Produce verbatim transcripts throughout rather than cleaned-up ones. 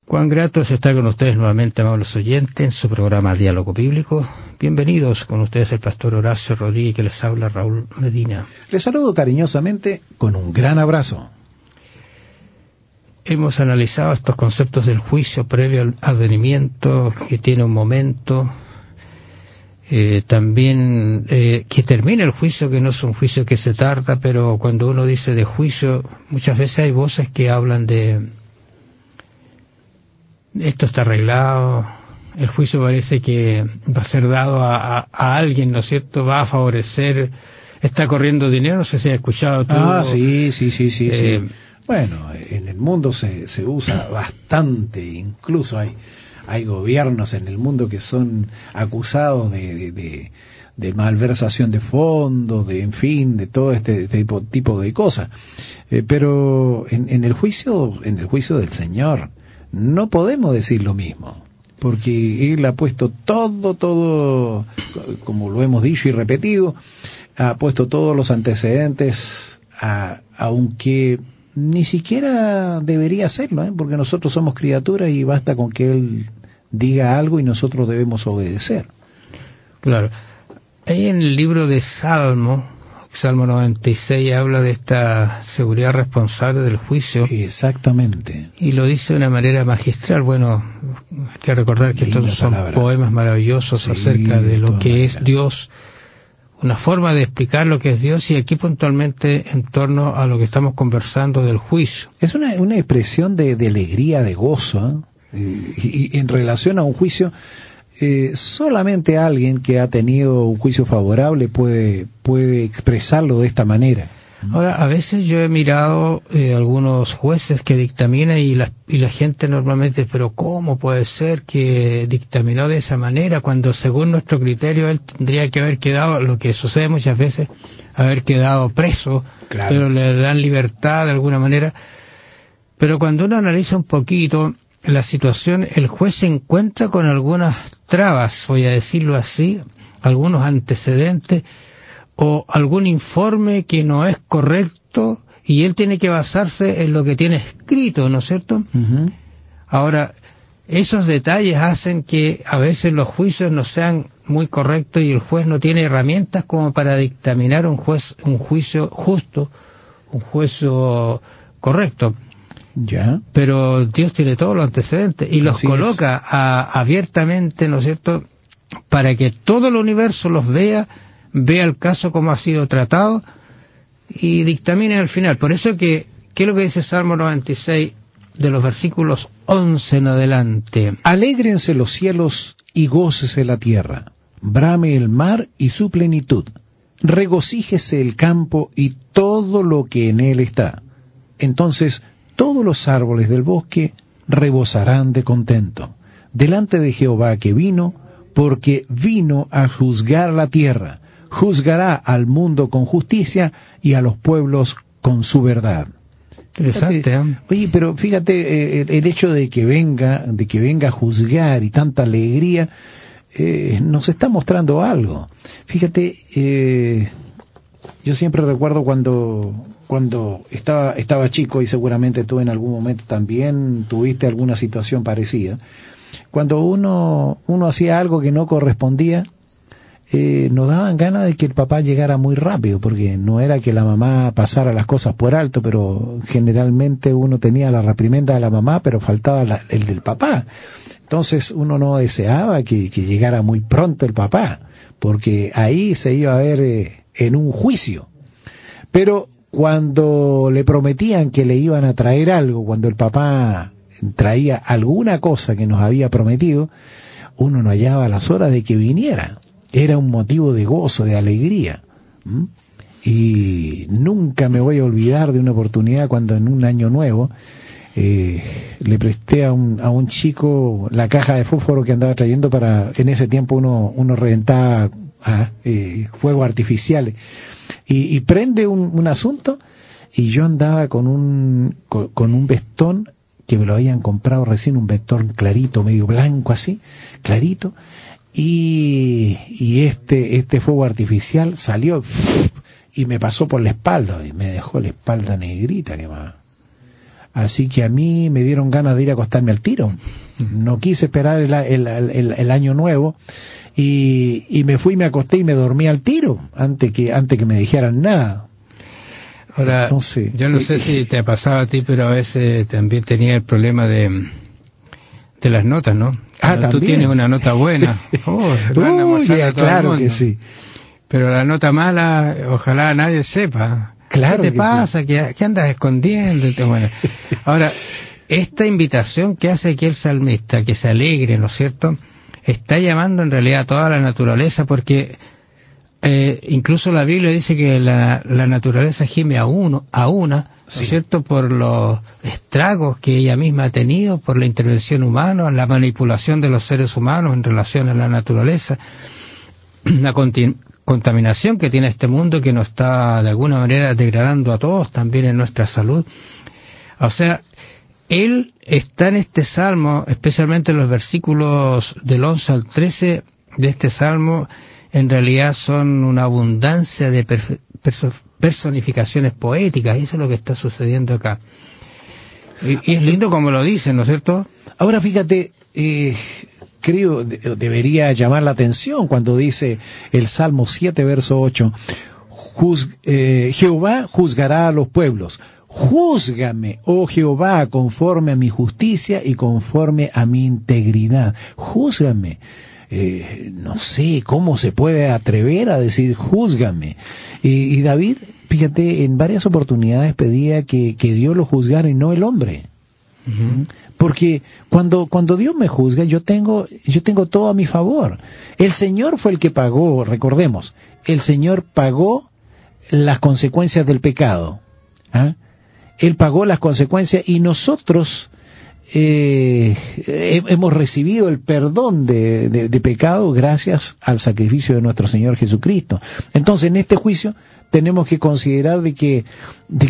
Cuán grato es estar con ustedes nuevamente, amables oyentes, en su programa Diálogo Bíblico. Bienvenidos, con ustedes el pastor Horacio Rodríguez, que les habla Raúl Medina. Les saludo cariñosamente con un gran abrazo. Hemos analizado estos conceptos del juicio previo al advenimiento, que tiene un momento, eh, también eh, que termina el juicio, que no es un juicio que se tarda, pero cuando uno dice de juicio, muchas veces hay voces que hablan de esto está arreglado, el juicio parece que va a ser dado a, a, a alguien, ¿no es cierto? Va a favorecer, está corriendo dinero, no sé si has escuchado tú. Ah, sí, sí, sí, sí, eh, sí. Bueno, en el mundo se, se usa bastante, incluso hay hay gobiernos en el mundo que son acusados de, de, de, de malversación de fondos, de en fin, de todo este tipo, tipo de cosas. Eh, pero en, en el juicio, en el juicio del Señor, no podemos decir lo mismo, porque Él ha puesto todo, todo, como lo hemos dicho y repetido, ha puesto todos los antecedentes, a, aunque ni siquiera debería hacerlo, ¿eh? Porque nosotros somos criaturas y basta con que Él diga algo y nosotros debemos obedecer. Claro. Ahí en el libro de Salmo, Salmo noventa y seis, habla de esta seguridad responsable del juicio. Exactamente. Y lo dice de una manera magistral. Bueno, hay que recordar que Linda estos son palabra. Poemas maravillosos, sí, acerca de lo que manera. es Dios, una forma de explicar lo que es Dios, y aquí puntualmente en torno a lo que estamos conversando del juicio. Es una, una expresión de, de alegría, de gozo, ¿eh? y, y en relación a un juicio, eh, solamente alguien que ha tenido un juicio favorable puede, puede expresarlo de esta manera. Ahora, a veces yo he mirado eh, algunos jueces que dictaminan y la, y la gente normalmente, pero ¿cómo puede ser que dictaminó de esa manera cuando según nuestro criterio él tendría que haber quedado, lo que sucede muchas veces, haber quedado preso, claro, pero le dan libertad de alguna manera? Pero cuando uno analiza un poquito la situación, el juez se encuentra con algunas trabas, voy a decirlo así, algunos antecedentes, o algún informe que no es correcto, y él tiene que basarse en lo que tiene escrito, ¿no es cierto? Uh-huh. Ahora, esos detalles hacen que a veces los juicios no sean muy correctos y el juez no tiene herramientas como para dictaminar un juez un juicio justo, un juicio correcto. Ya. Pero Dios tiene todos los antecedentes y los Así coloca a, abiertamente, ¿no es cierto?, para que todo el universo los vea, vea el caso como ha sido tratado y dictamine al final. Por eso que, ¿qué es lo que dice Salmo noventa y seis de los versículos once en adelante? Alégrense los cielos y gócese la tierra, brame el mar y su plenitud, regocíjese el campo y todo lo que en él está. Entonces todos los árboles del bosque rebosarán de contento delante de Jehová que vino, porque vino a juzgar la tierra, juzgará al mundo con justicia y a los pueblos con su verdad. Interesante, ¿eh? Oye, pero fíjate, eh, el, el hecho de que venga, de que venga a juzgar y tanta alegría, eh, nos está mostrando algo. Fíjate, eh, yo siempre recuerdo cuando cuando estaba estaba chico, y seguramente tú en algún momento también tuviste alguna situación parecida. Cuando uno uno hacía algo que no correspondía, eh, nos daban ganas de que el papá llegara muy rápido, porque no era que la mamá pasara las cosas por alto, pero generalmente uno tenía la reprimenda de la mamá, pero faltaba la, el del papá. Entonces uno no deseaba que, que llegara muy pronto el papá, porque ahí se iba a ver eh, en un juicio. Pero cuando le prometían que le iban a traer algo, cuando el papá traía alguna cosa que nos había prometido, uno no hallaba las horas de que viniera. Era un motivo de gozo, de alegría. ¿Mm? Y nunca me voy a olvidar de una oportunidad cuando en un año nuevo eh, le presté a un, a un chico la caja de fósforo que andaba trayendo para, en ese tiempo uno, uno reventaba ah, eh, fuegos artificiales, y, y prende un, un asunto, y yo andaba con un, con, con un vestón que me lo habían comprado recién, un vestón clarito, medio blanco así, clarito, y, y este, este fuego artificial salió y me pasó por la espalda y me dejó la espalda negrita, que más. Así que a mí me dieron ganas de ir a acostarme al tiro. No quise esperar el, el, el, el año nuevo y, y me fui, me acosté y me dormí al tiro antes que antes que me dijeran nada. Ahora, Entonces, yo no eh, sé si te ha pasado a ti, pero a veces también tenía el problema de, de las notas, ¿no? Ah, también. Tú tienes una nota buena. Oh, Uy, ya, claro que sí. Pero la nota mala, ojalá nadie sepa. Claro. ¿Qué te pasa? Sí. ¿Qué, ¿Qué andas escondiéndote? Bueno, ahora, esta invitación que hace aquí el salmista, que se alegre, ¿no es cierto?, está llamando en realidad a toda la naturaleza, porque eh, incluso la Biblia dice que la, la naturaleza gime a uno, a una, ¿no es cierto?, por los estragos que ella misma ha tenido, por la intervención humana, la manipulación de los seres humanos en relación a la naturaleza, la continu contaminación que tiene este mundo, que nos está de alguna manera degradando a todos, también en nuestra salud. O sea, él está en este salmo, especialmente en los versículos del once al trece de este salmo, en realidad son una abundancia de perso personificaciones poéticas, y eso es lo que está sucediendo acá. Y, y es lindo como lo dicen, ¿no es cierto? Ahora fíjate, eh, creo de, debería llamar la atención cuando dice el Salmo siete, verso ocho, Juz, eh, Jehová juzgará a los pueblos. Júzgame, oh Jehová, conforme a mi justicia y conforme a mi integridad. Júzgame. Eh, no sé cómo se puede atrever a decir júzgame. Y, y David, fíjate, en varias oportunidades pedía que, que Dios lo juzgara y no el hombre. Uh-huh. Porque cuando cuando Dios me juzga, yo tengo yo tengo todo a mi favor. El Señor fue el que pagó, recordemos, el Señor pagó las consecuencias del pecado. ¿Ah? Él pagó las consecuencias y nosotros eh, hemos recibido el perdón de, de, de pecado gracias al sacrificio de nuestro Señor Jesucristo. Entonces, en este juicio tenemos que considerar de que, de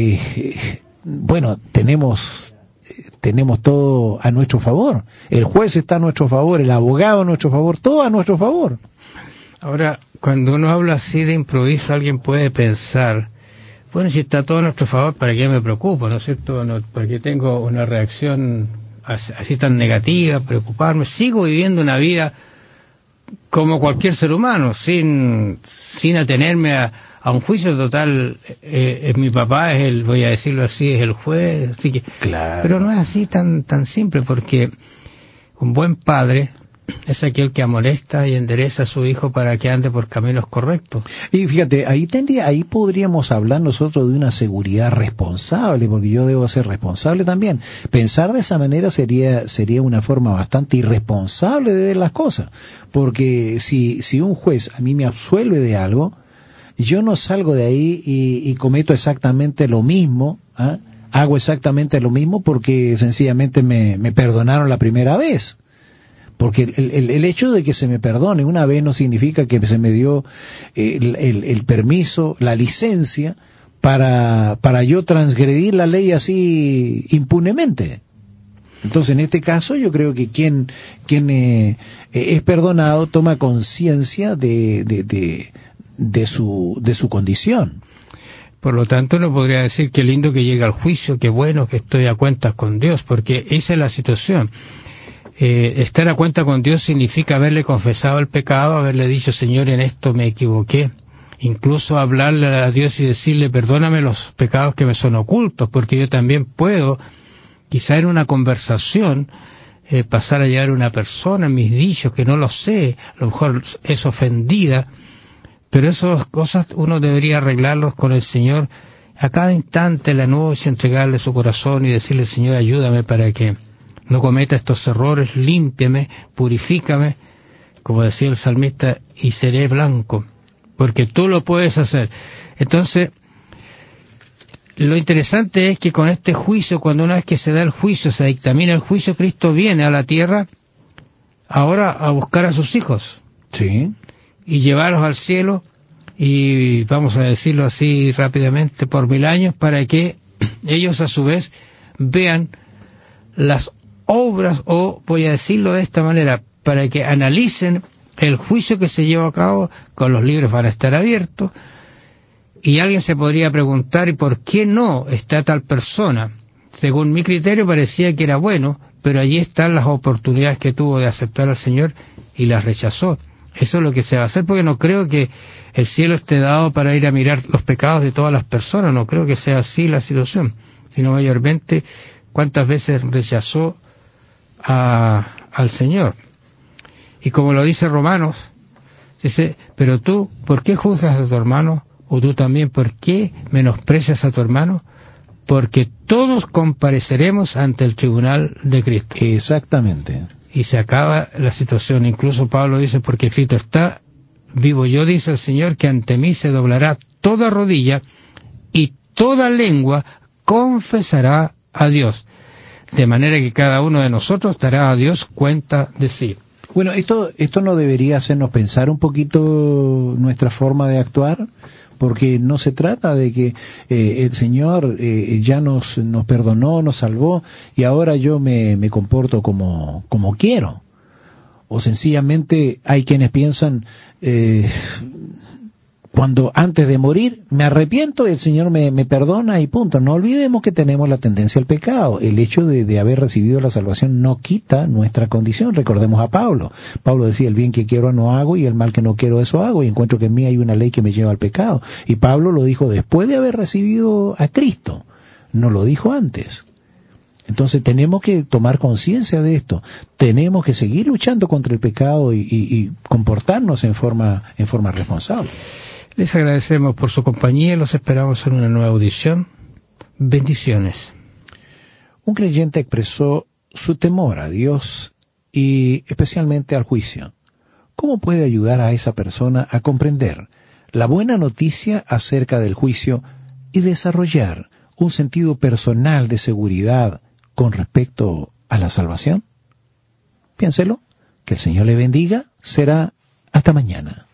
que bueno, tenemos tenemos todo a nuestro favor. El juez está a nuestro favor, el abogado a nuestro favor, todo a nuestro favor. Ahora, cuando uno habla así de improviso, alguien puede pensar, bueno, si está todo a nuestro favor, ¿para qué me preocupo? ¿No es cierto? No, ¿para qué tengo una reacción así, así tan negativa, preocuparme? Sigo viviendo una vida como cualquier ser humano, sin sin atenerme a, a un juicio total. Eh, eh, mi papá es el, voy a decirlo así, es el juez, así que, claro. Pero no es así tan tan simple, porque un buen padre es aquel que amonesta y endereza a su hijo para que ande por caminos correctos. Y fíjate, ahí tendría, ahí podríamos hablar nosotros de una seguridad responsable, porque yo debo ser responsable también. Pensar de esa manera sería sería una forma bastante irresponsable de ver las cosas, porque si si un juez a mí me absuelve de algo, yo no salgo de ahí y, y cometo exactamente lo mismo, ¿eh? Hago exactamente lo mismo porque sencillamente me, me perdonaron la primera vez. Porque el, el, el hecho de que se me perdone una vez no significa que se me dio el, el, el permiso, la licencia para, para yo transgredir la ley así impunemente. Entonces, en este caso, yo creo que quien, quien eh, es perdonado toma conciencia de, de, de, de, su, de su condición. Por lo tanto, no podría decir qué lindo que llega al juicio, qué bueno que estoy a cuentas con Dios, porque esa es la situación. Eh, estar a cuenta con Dios significa haberle confesado el pecado, haberle dicho, Señor, en esto me equivoqué. Incluso hablarle a Dios y decirle, perdóname los pecados que me son ocultos, porque yo también puedo, quizá en una conversación, eh, pasar a llevar a una persona en mis dichos, que no lo sé, a lo mejor es ofendida, pero esas cosas uno debería arreglarlos con el Señor a cada instante, la noche, entregarle su corazón y decirle, Señor, ayúdame para que no cometa estos errores, límpiame, purifícame, como decía el salmista, y seré blanco, porque tú lo puedes hacer. Entonces, lo interesante es que con este juicio, cuando una vez que se da el juicio, se dictamina el juicio, Cristo viene a la tierra ahora a buscar a sus hijos. Sí. Y llevarlos al cielo, y vamos a decirlo así rápidamente, por mil años, para que ellos a su vez vean las obras, o voy a decirlo de esta manera, para que analicen el juicio que se lleva a cabo, con los libros van a estar abiertos, y alguien se podría preguntar, ¿y por qué no está tal persona? según mi criterio parecía que era bueno, pero allí están las oportunidades que tuvo de aceptar al Señor y las rechazó. Eso es lo que se va a hacer, porque no creo que el cielo esté dado para ir a mirar los pecados de todas las personas, no creo que sea así la situación, sino mayormente cuántas veces rechazó a, al Señor. Y como lo dice Romanos, dice, pero tú, ¿por qué juzgas a tu hermano? O tú también, ¿por qué menosprecias a tu hermano? Porque todos compareceremos ante el tribunal de Cristo. Exactamente. Y se acaba la situación. Incluso Pablo dice, porque escrito está, vivo yo, dice el Señor, que ante mí se doblará toda rodilla y toda lengua confesará a Dios. De manera que cada uno de nosotros dará a Dios cuenta de sí. Bueno, esto, esto no debería hacernos pensar un poquito nuestra forma de actuar, porque no se trata de que eh, el Señor eh, ya nos, nos perdonó, nos salvó, y ahora yo me, me comporto como, como quiero. O sencillamente hay quienes piensan, eh, cuando antes de morir me arrepiento y el Señor me, me perdona y punto. No olvidemos que tenemos la tendencia al pecado. El hecho de, de haber recibido la salvación no quita nuestra condición. Recordemos a Pablo. Pablo decía, el bien que quiero no hago y el mal que no quiero eso hago, y encuentro que en mí hay una ley que me lleva al pecado. Y Pablo lo dijo después de haber recibido a Cristo. No lo dijo antes. Entonces tenemos que tomar conciencia de esto. Tenemos que seguir luchando contra el pecado y, y, y comportarnos en forma, en forma responsable. Les agradecemos por su compañía y los esperamos en una nueva audición. Bendiciones. Un creyente expresó su temor a Dios y especialmente al juicio. ¿Cómo puede ayudar a esa persona a comprender la buena noticia acerca del juicio y desarrollar un sentido personal de seguridad con respecto a la salvación? Piénselo. Que el Señor le bendiga. Será hasta mañana.